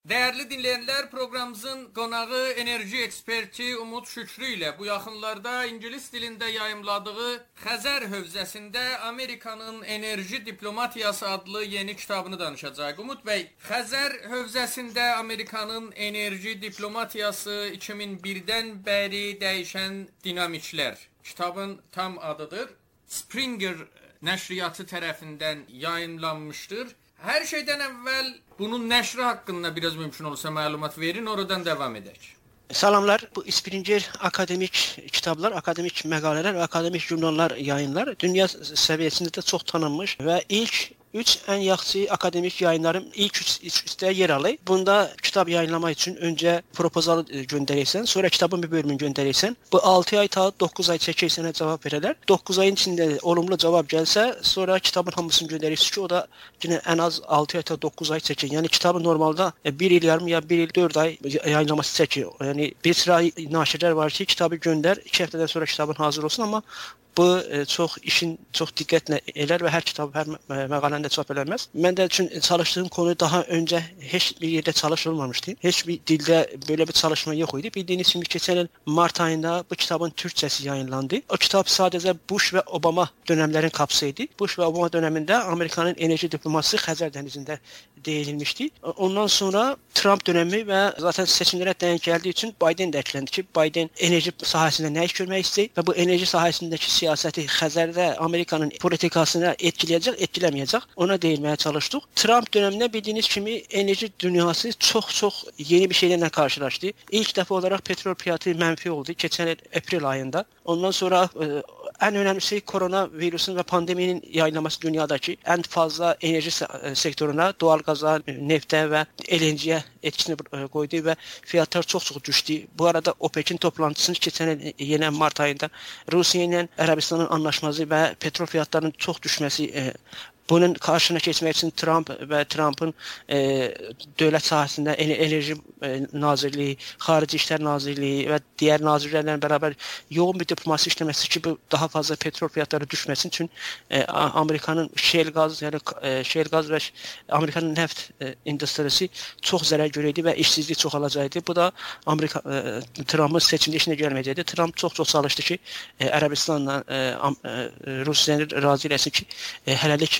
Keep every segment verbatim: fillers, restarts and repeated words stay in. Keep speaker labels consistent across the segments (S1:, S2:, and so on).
S1: Değerli dinleyenler, programımızın qonağı enerji eksperti Umut Şükrü ile bu yaxınlarda İngilis dilinde yayımladığı Xəzər hövzəsində Amerikanın Enerji Diplomatiyası adlı yeni kitabını danışacağıq. Umut Bey, Xəzər hövzəsində Amerikanın Enerji Diplomatiyası iki min birdən bəri dəyişən dinamiklər. Kitabın tam adıdır. Springer nəşriyyatı tərəfindən yayımlanmışdır. Her şeyden evvel bunun nəşri hakkında biraz mümkün olursa məlumat verin, oradan devam edək.
S2: Salamlar. Bu Springer akademik kitaplar, akademik məqalələr və akademik jurnallar yayınlar dünya səviyyəsində də çox tanınmış və ilk üç en yaxşı akademik yayınların ilk üç üstə yer alır. Bunda kitap yayınlamak için önce propozalı gönderirsen, sonra kitabın bir bölümünü gönderirsen. Bu altı ay ta dokuz ay çəkir sənə cavab verirlər. dokuz ayın içinde olumlu cavab gəlsə, sonra kitabın hamısını gönderirsin ki, o da yine en az altı ay ta dokuz ay çəkir. Yani kitabı normalde bir il yarım ya bir il dörd ay yayınlaması çəkir. Yani bir sıra naşirlər var ki, kitabı gönder, iki həftədən sonra kitabın hazır olsun, ama bu e, çox işin çox diqqətlə elər və hər kitab, hər məqaləndə çap eləməz. Mən də üçün çalışdığım konu daha öncə heç bir yerdə çalışılmamışdı. Heç bir dildə böyle bir çalışma yox idi. Bildiyiniz kimi keçən il mart ayında bu kitabın türkçəsi yayınlandı. O kitab sadəcə Bush və Obama dönemlərin kapsaydı. Bush və Obama dönemində Amerikanın enerji diplomasiyası Xəzər dənizində değinilmişdi. Ondan sonra Trump dönemi və zaten seçimlərə denk gəldiyi üçün Biden də eklendi ki, Biden enerji sahəsində nə iş görmək istəyir və bu enerji sahəsindəki siyaseti Xəzərdə Amerikanın politikasına etkileyecek, etkilemeyecek. Ona değinmeye çalıştık. Trump döneminde bildiğiniz gibi enerji dünyası çok çok yeni bir şeylerle karşılaştı. İlk defa olarak petrol fiyatı menfi oldu. Geçen April ayında. Ondan sonra e, en önemli şey koronavirüsün ve pandeminin yayınlaması dünyadaki en fazla enerji sektörüne, doğalgaza, nefte ve L N G'ye etkisini koydu ve fiyatlar çok çok düştü. Bu arada OPEC'in toplantısını geçen yine Mart ayında Rusya ile Arabistan'ın anlaşması ve petrol fiyatlarının çok düşmesi e, bunun karşına geçmek için Trump ve Trump'ın e, devlet sahasında enerji e, nazirliği, Xarici İşler Nazirliği ve diğer nazirlerle beraber yoğun bir diplomasi işlemesi ki bu daha fazla petrol fiyatları düşmesin için e, Amerika'nın shale gaz yani e, shale gaz ve Amerika'nın neft e, endüstrisi çok zarar görüyordu ve işsizlik çok alacaktı. Bu da Amerika e, Trump'ın seçimde işine gelmeyecekti. Trump çok çok çalıştı ki e, Arabistan'la e, e, Rusya'nı razı etsin ki e, helallik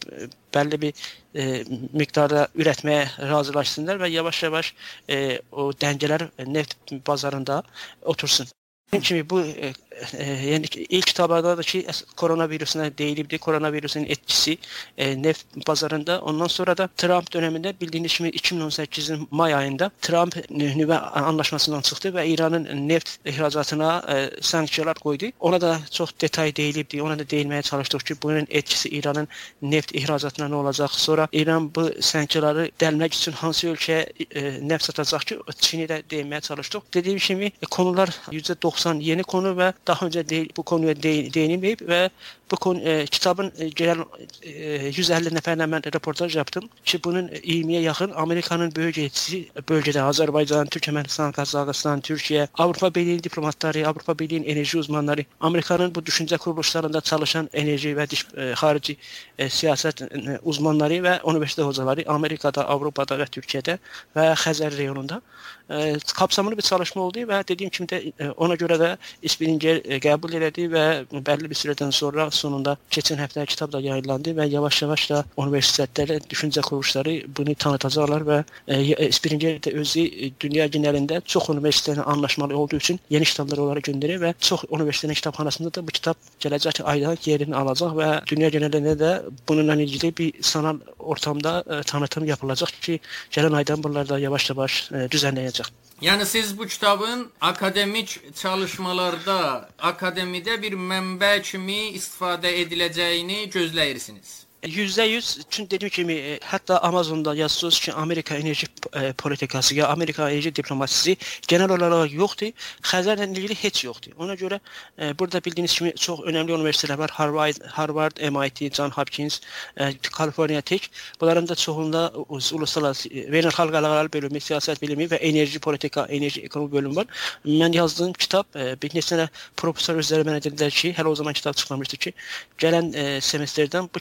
S2: belli bir e, miktarda üretmeye razılaşsınlar ve yavaş yavaş e, o dengeler e, neft pazarında otursun. Şimdi bu e, e, yani ilk kitaplarda da ki koronavirüsüne değildi. Koronavirüsünün etkisi e, neft pazarında. Ondan sonra da Trump döneminde bildiğiniz gibi iki bin on sekizin May ayında Trump nüve anlaşmasından çıktı ve İran'ın neft ihracatına e, sanksiyalar koydu. Ona da çok detay değildi. Ona da değinmeye çalıştık ki bunun etkisi İran'ın neft ihracatına ne olacak? Sonra İran bu sanksiyaları delmek için hangi ülkeye e, neft satacak ki Çin'e de değinmeye çalıştık. Dediğim gibi e, konular yüzde doksan yeni konu ve daha önce değil, bu konuya değinilmeyip ve bu konu, e, kitabın e, genel e, yüz elli neferle ben röportaj yaptım ki bunun yirmiye yakın Amerika'nın bölgesi, bölgede Azerbaycan, Türkmenistan, Kazakistan, Türkiye, Avrupa Birliği diplomatları, Avrupa Birliği enerji uzmanları, Amerika'nın bu düşünce kuruluşlarında çalışan enerji ve dış, e, harici e, siyaset e, uzmanları ve üniversite hocaları Amerika'da, Avrupa'da ve Türkiye'de ve Xəzər reyonunda e, kapsamlı bir çalışma oldu ve dediğim gibi de e, ona göre de Springer e, qəbul elədi ve belli bir süreden sonra sonunda geçen hafta kitap da yayınlandı ve yavaş yavaş da üniversiteler, düşünce kuruluşları bunu tanıtacaklar ve e, Springer de özü e, dünya genelinde çok üniversitelerle anlaşmalı olduğu için yeni kitaplar olarak gönderiyor ve çok üniversitenin kitapxanasında da bu kitap gelecek ayda yerini alacak ve dünya genelinde de bununla ilgili bir sanal ortamda e, tanıtım yapılacak ki gelen aydan bunlar da yavaş yavaş e, düzenleyecek.
S1: Yani siz bu kitabın akademik çalışmalarda, akademide bir mənbə kimi istifade edileceğini gözləyirsiniz.
S2: yüzde yüz çünkü dediğim gibi hatta Amazon'da yazıyoruz ki Amerika enerji e, politikası ya Amerika enerji diplomasisi genel olarak yoktu. Xəzərlə ilgili hiç yoktu. Ona göre e, burada bildiğiniz gibi çok önemli üniversiteler var. Harvard, Harvard, M I T, John Hopkins, e, California Tech. Bunların da çoğunda uluslararası beynəlxalq əlaqələr bölümü, siyaset bilimi ve enerji politika, enerji ekonomi bölümü var. Ben yazdığım kitap e, bir neçə profesör üzəri mənə dedilər ki, hələ o zaman kitap çıkmamıştı ki, gelen e, semesterden bu kitapta da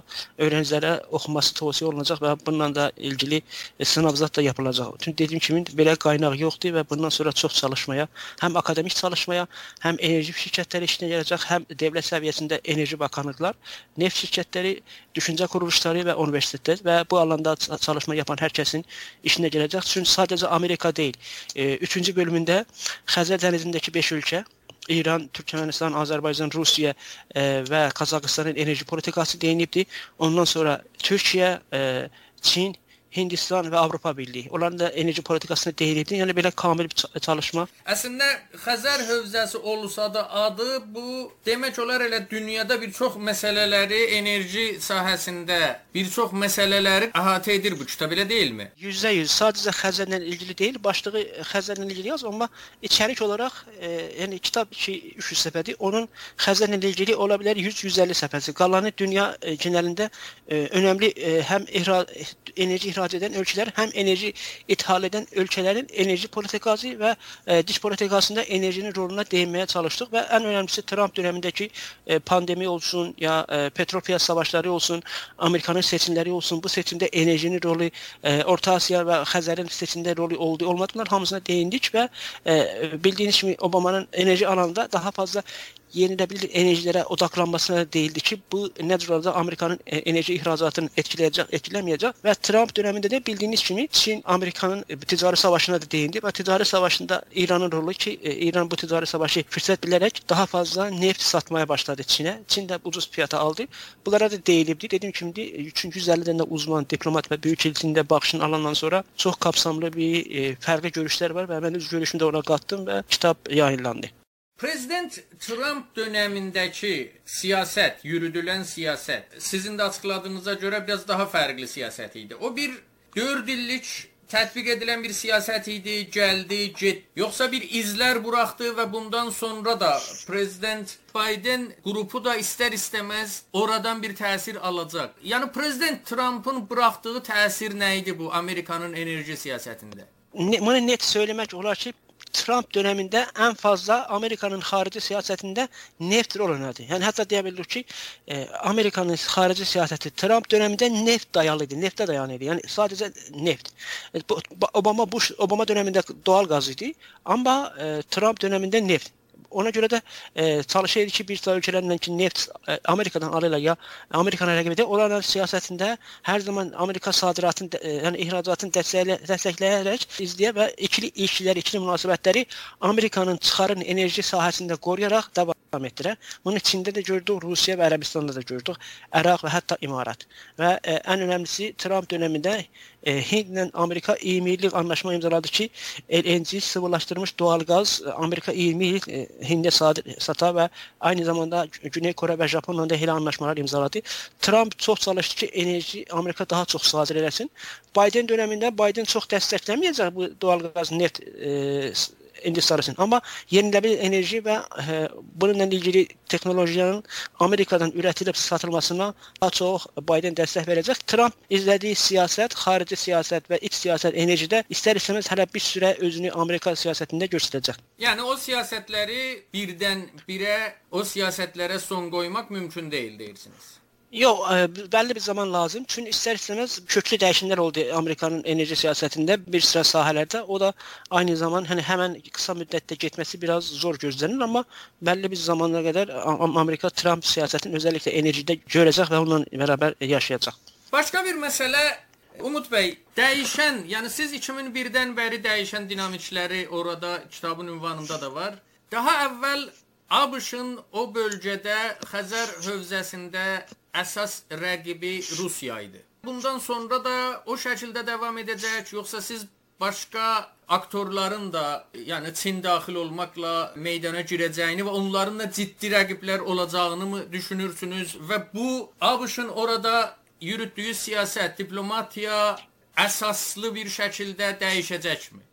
S2: da öğrencilərə oxuması tövsiyə olunacaq və bununla da ilgili sınav zad da yapılacaq. Çünki dediyim kimi belə qaynaq yoxdur və bundan sonra çox çalışmaya, həm akademik çalışmaya, həm enerji şirkətləri işinə gələcək, həm dövlət səviyyəsində enerji bakanlıqlar, neft şirkətləri, düşüncə quruluşları və universitetlər və bu alanda çalışma yapan hər kəsin işinə gələcək. Çünki sadəcə Amerika deyil. Üçüncü bölümündə Xəzər dənizindəki beş ölkə, İran, Türkmenistan, Azərbaycan, Rusiya e, və Qazaxıstanın enerji politikası deyilibdir. Ondan sonra Türkiyə, e, Çin, Hindistan və Avropa Birliyi. Onların da enerji politikasına deyilibdir. Yəni belə kamil bir çalışma.
S1: Əslində Xəzər hövzəsi olsa da adı bu demək olar elə dünyada bir çox məsələləri enerji sahəsində bir çox məsələləri əhatə edir bu kitab, elə deyilmi?
S2: yüzdə yüz sadəcə Xəzərlə ilgili deyil, başlığı Xəzərlə ilgili yaz, amma içərik olaraq e, yəni kitab iki üç yüz səhifədir. Onun Xəzərlə ilgili ola bilər yüz yüz əlli səhifəsi. Qalanı dünya e, genəlində e, önəmli e, həm ihra, enerji ihrac edən ölkələr, həm enerji ithal edən ölkələrin enerji politikası və e, dış politikasında enerjinin roluna değinməyə çalışdıq və ən önəmlisi Trump dövründəki e, pandemi olsun, ya e, petrol piyas savaşları olsun, Amerikanın seçimləri olsun, bu seçimdə enerjinin rolu, e, Orta Asiya və Xəzərin seçimdə rolu oldu, olmadı, bunlar hamısına değindik və e, bildiyiniz kimi Obama'nın enerji alanında daha fazla yenilebilir enerjilere odaklanmasına değildi ki bu nedir orada Amerika'nın enerji ihracatını etkileyecek, etkilemeyecek ve Trump döneminde de bildiğiniz gibi Çin Amerika'nın ticari savaşına da değindi ve ticari savaşında İran'ın rolü ki İran bu ticari savaşı fırsat bilerek daha fazla neft satmaya başladı Çin'e. Çin de ucuz fiyata aldı. Bunlara da değilibdi. Dediğim şimdi üçüncü yüz əlli tane uzman, diplomat ve büyük ilçinde bakışını alandan sonra çok kapsamlı bir e, farklı görüşler var ve ben öz görüşümde ona kattım ve kitap yayınlandı.
S1: Prezident Trump dönəmindəki siyasət, yürüdülən siyasət sizin də açıqladığınıza görə biraz daha fərqli siyasət idi. O bir dörd illik tətbiq edilən bir siyasət idi, gəldi, get. Yoxsa bir izlər buraxdı və bundan sonra da Prezident Biden qrupu da istər-istəməz oradan bir təsir alacaq. Yəni Prezident Trump'ın buraxdığı təsir nə idi bu Amerikanın enerji siyasətində?
S2: Ne, bunu net söylemek olar ki Trump döneminde en fazla Amerika'nın harici siyasetinde neft rol oynadı. Yani hatta diyebiliriz ki e, Amerika'nın harici siyaseti Trump döneminde neft dayalıydı, nefte dayanıydı. Yani sadece neft. E, Obama Bush Obama döneminde doğal gazıydı ama e, Trump döneminde neft. Ona göre de e, çalışıyordu ki bir sıra ülkelerinden ki neft e, Amerika'dan alırlar ya Amerika'nın rəqibində onların siyasətində her zaman Amerika sadiratını e, yani ihracatını destekleyerek izləyə və ikili ilişkiləri, ikili münasibətləri Amerika'nın çıxarın enerji sahəsində qoruyarak devam etdirər. Bunu Çində də gördük, Rusiya və Ərəbistanda da gördük, Əraq və hətta İmarat. Və e, ən önəmlisi Trump dönemində e, Hindlə Amerika iyirmi illik anlaşma imzaladı ki L N G sıvılaştırılmış doğal gaz Amerika iyirmi illik e, Hind'e sata ve aynı zamanda Güney Kore ve Japonya'da da hele anlaşmalar imzaladı. Trump çok çalıştı ki enerji Amerika daha çok sadır eləsin. Biden döneminde Biden çok dəstəkləməyəcək bu doğal gaz neft e, endüstrisini. Ama yenilebilir enerji ve e, bununla ilgili teknolojinin Amerika'dan üretilip satılmasına daha çok Biden destek verecek. Trump izlediği siyaset, harici siyaset ve iç siyaset enerjide ister istemez hele bir süre özünü Amerika siyasetinde gösterecek.
S1: Yani o siyasetleri birden bire o siyasetlere son koymak mümkün değil deyirsiniz.
S2: Yox, bəlli bir zaman lazım. Çünki istər-istəməz köklü dəyişimlər oldu Amerikanın enerji siyasətində bir sıra sahələrdə. O da aynı zaman hani hemen kısa müddətdə getməsi biraz zor gözlənir, amma bəlli bir zamana qədər Amerika Trump siyasətini özellikle enerjide görəcək və onunla beraber yaşayacaq.
S1: Başka bir məsələ Umut bəy, dəyişən, yəni siz iki min birdən bəri dəyişən dinamikləri orada kitabın ünvanında da var. Daha əvvəl ABŞ-ın o bölgədə Xəzər hövzəsində əsas rəqibi Rusiya idi. Bundan sonra da o şəkildə devam edəcək, yoxsa siz başqa aktorların da, yəni Çin daxil olmaqla meydana girəcəyini və onların da ciddi rəqiblər olacağını mı düşünürsünüz və bu ABŞ-ın orada yürütdüyü siyasət, diplomatiya əsaslı bir şəkildə dəyişəcəkmi?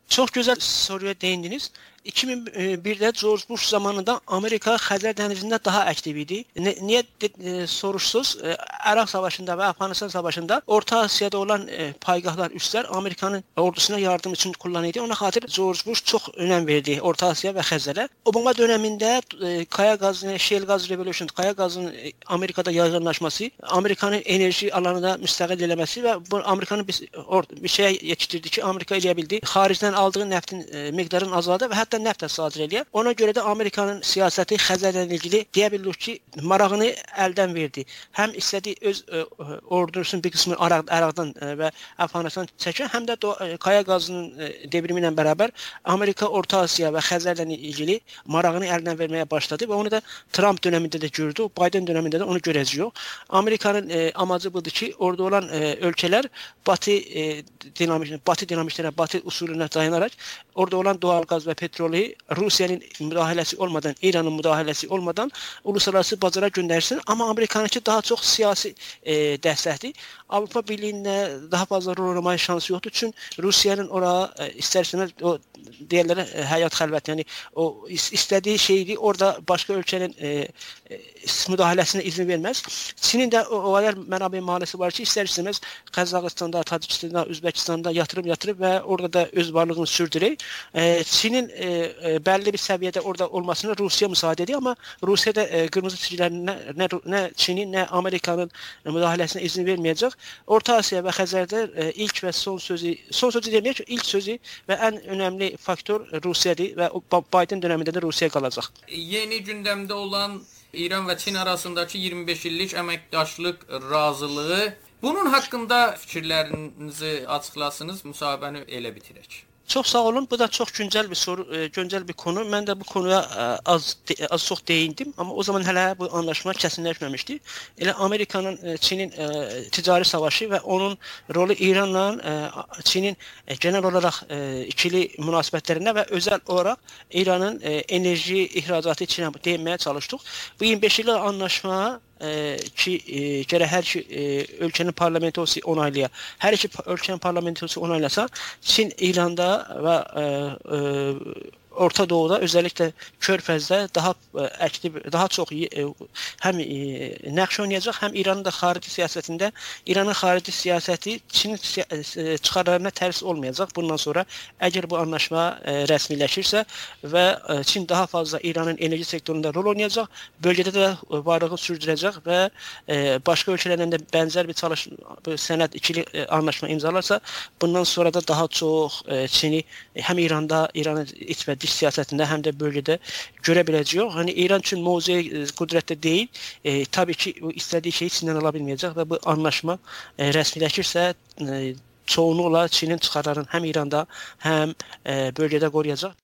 S2: Çox gözəl soruya değindiniz. iki min birdə George Bush zamanında Amerika Xəzər dənizində daha aktiv idi. Ne, niyə e, soruşsuz? E, Əraq savaşında və Afqanistan savaşında Orta Asiyada olan e, paygahlar, üslər Amerikanın ordusuna yardım üçün kullanıldı. Ona xatir George Bush çox önəm verdi Orta Asiya və Xəzərə. Obama dövründə e, kaya qazı, shale gaz revolution, kaya qazının e, Amerikada yaygınlaşması, Amerikanın enerji alanında müstəqil eləməsi və bu Amerikanın bir, or, bir şeyə yetişdirdi ki, Amerika eləyə bildi. Xaricdən aldığı neftin e, miqdarını azaldı və hətta neft də sadir eləyir. Ona görə də Amerikanın siyasəti Xəzərlə ilgili deyə bilirik ki, marağını əldən verdi. Həm istədiyi öz ə, ordusunun bir qismini Əraq, Əraqdan ə, və Afqanistan çəkir, həm də do, ə, kaya qazının ə, devrimi ilə bərabər Amerika Orta Asiya və Xəzərlə ilgili marağını əldən verməyə başladı və onu da Trump dövründə də gördü, Biden dövründə də onu görəcəyik. Amerikanın ə, amacı budur ki, orada olan ə, ölkələr Batı ə, dinamik, Batı dinamiklərə, Batı usuluna dayanaraq orada olan doğal qaz və petrol Rusiyanın müdaxiləsi olmadan, İranın müdaxiləsi olmadan uluslararası bazara göndərsin. Amma Amerikanınki daha çox siyasi e, dəstəkdir. Avropa Birliyində daha fazla rol oynamaya şansı yoxdur. Çünki Rusiyanın ora e, istərseniz o deyirlər e, həyat xəlvət, yəni o istədiyi şeydi. Orada başqa ölkənin e, e, müdaxiləsinə izin verməz. Çinin də o, o qədər mənabə mahalləsi var ki, istər-istəməz Qazaxıstanda, Tacikistanda, Üzbəkistanda yatırım yatırıb və orada da öz varlığını sürdürür. E, Çinin e, e, bəlli bir səviyyədə orada olmasına Rusiya müsaade edir, amma Rusiyada e, qırmızı çizgilərin nə, nə, nə Çinin, nə Amerikanın e, müdaxiləsinə izin verməyəcək. Orta Asiya və Xəzərdə e, ilk və son sözü, son sözü deməyək ki, ilk sözü və ən önəmli faktor Rusiyadır və Biden dövründə də Rusiya qalacaq.
S1: Yeni gündəmdə olan İran və Çin arasındakı iyirmi beş illik əməkdaşlıq razılığı, bunun haqqında fikirlərinizi açıqlasınız, müsahibəni elə bitirək.
S2: Çox sağ olun. Bu da çox güncəl bir soru, güncəl bir konu. Mən də bu konuya az az çox değindim, amma o zaman hələ bu anlaşma kəsinləşməmişdi. Elə Amerikanın, Çinin ticari savaşı və onun rolu İranla Çinin genel olaraq ikili münasibətlərinə və özəl olaraq İranın enerji ihracatı Çinə değinməyə çalışdıq. Bu iyirmi beş illik anlaşma ki gərək hər iki ölkənin parlamentosu onaylaya, hər iki ölkənin parlamentosu onaylasa, Çin İranda və ə, ə, Orta Doğuda, özellikle Körfəzdə daha aktiv, daha çox həm nəqş oynayacaq, həm İranın da xarici siyasətində, İranın xarici siyasəti Çinin çıxarlarına tərs olmayacaq. Bundan sonra əgər bu anlaşma rəsmiləşirsə və Çin daha fazla İranın enerji sektorunda rol oynayacaq, bölgədə də varlığı sürdürəcək və başqa ölkələrlə də bənzər bir çalış sənəd ikili anlaşma imzalarsa, bundan sonra da daha çox Çini həm İranda, İranın iç və dış siyasətində, həm də bölgədə görə biləcəyik. Hani İran üçün mozuya qüdrətdə deyil. E, tabii ki, istədiyi şeyi Çindən ala bilməyəcək və bu anlaşma e, rəsmiləşirsə, e, çoğunluqla Çinin çıxarlarını həm İranda, həm e, bölgədə qoruyacaq.